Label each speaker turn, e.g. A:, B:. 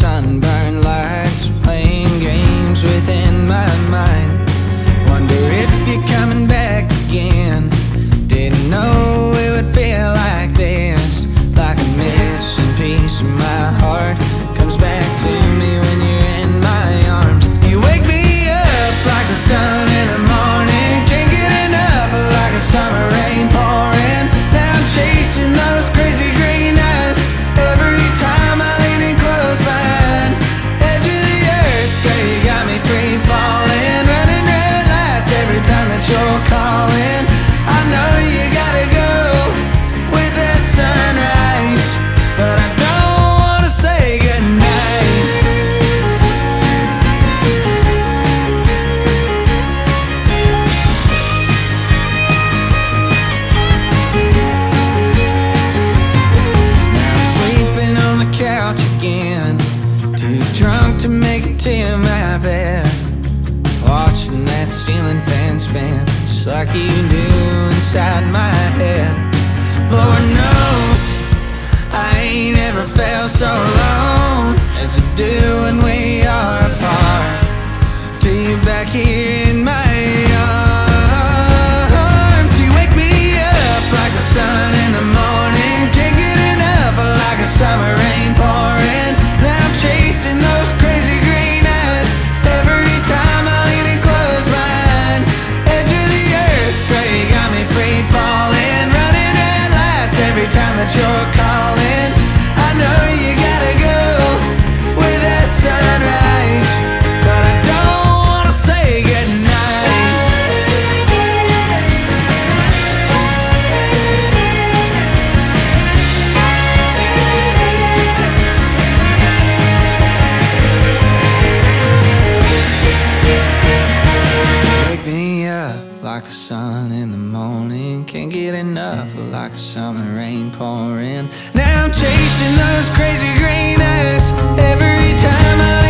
A: sunburned lights playing games within my mind. Wonder if you're coming back again. Didn't know it would feel like this, like a missing piece of my heart comes back to me when you're in my arms. You wake me up like the sun in the morning, can't get enough, like a summer rain pouring. Now I'm chasing those crazy green eyes every time I lean in close line. Edge of the earth, girl, you got me free falling, running red lights every time that you're calling. I know you gotta go with that sunrise, but I don't wanna say goodnight. Now I'm sleeping on the couch again, too drunk to make it to my bed, watching that ceiling fan spin just like you do inside my head. Lord knows I ain't ever felt so alone as I do when we are apart. Till you back here in my arms. You wake me up like the sun in the morning, can't get enough, like a summer rain pouring. Now I'm chasing those crazy green eyes every time I lean in close line. Edge of the earth, girl, you got me free falling, running red lights every time that you're calling. I know you gotta go with that sunrise, but I don't wanna say goodnight. Wake me up like the sun in the morning, can't get enough, like a summer rain pouring. Now I'm chasing those crazy green eyes every time I